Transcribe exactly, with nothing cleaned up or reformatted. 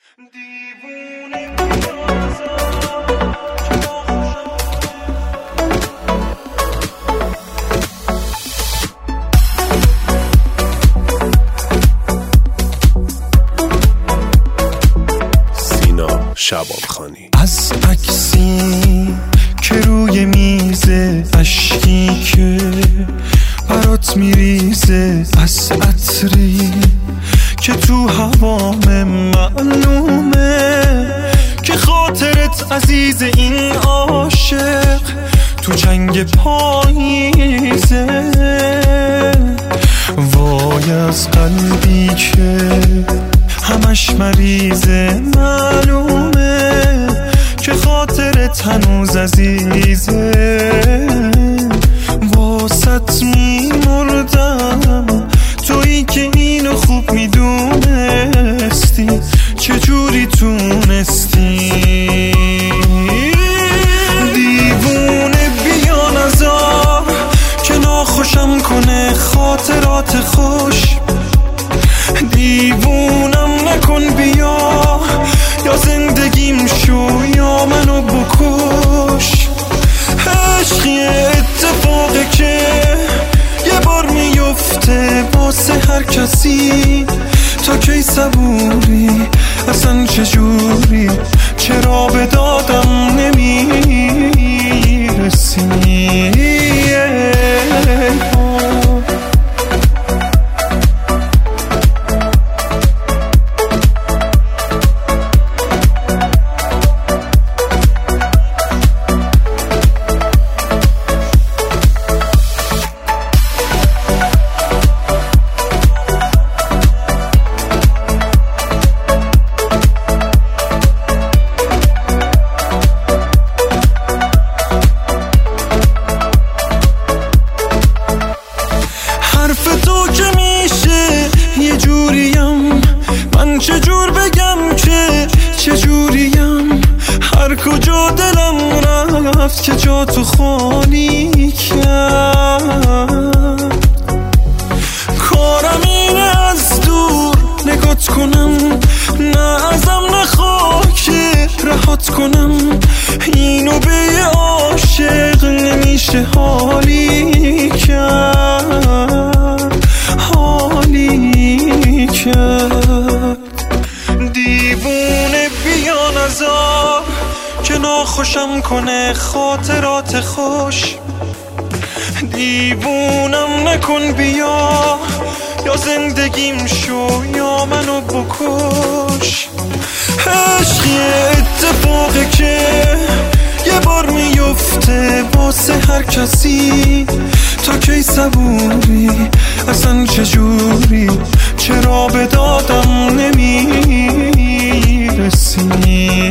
شبابخانی. از عکسی که روی میزه، اشکی که برات میریزه، از عطری که تو هوام معلومه که خاطرت عزیز این عاشق تو جنگ پاییزه. وای از قلبی که همش مریضه، معلومه که خاطرت هنوز عزیزه. واسط میمردم تویی که اینو خوب میدونستی، چجوری تونستی؟ دیوونه بیا نزار که ناخوشم کنه خاطرات خوش. دیوونم نکن بیا، یا زندگیم شو یا منو بکش. عشقی اتفاقه که یه بار میفته واسه هر کسی. تا کی صبوری اصلا چجوری؟ چرا به دادم نمیرسی؟ حرف تو که میشه یه جوریم، من چجور بگم که چجوریم؟ هر کجا دلم رفت که جا تو خالی کرد. کارم اینه از دور نگات کنم، نه ازم نخواه که رهات کنم. اینو به یه عاشق نمیشه حالی کرد، حالی کرد. دیوونه بیا نزار که ناخوشم کنه خاطرات خوش. دیوونم نکن بیا، یا زندگیم شو یا منو بکش. عشقی اتفاقه که یه بار میفته واسه هر کسی. تا کی صبوری اصلا چجوری؟ چرا به دادم نمیرسی؟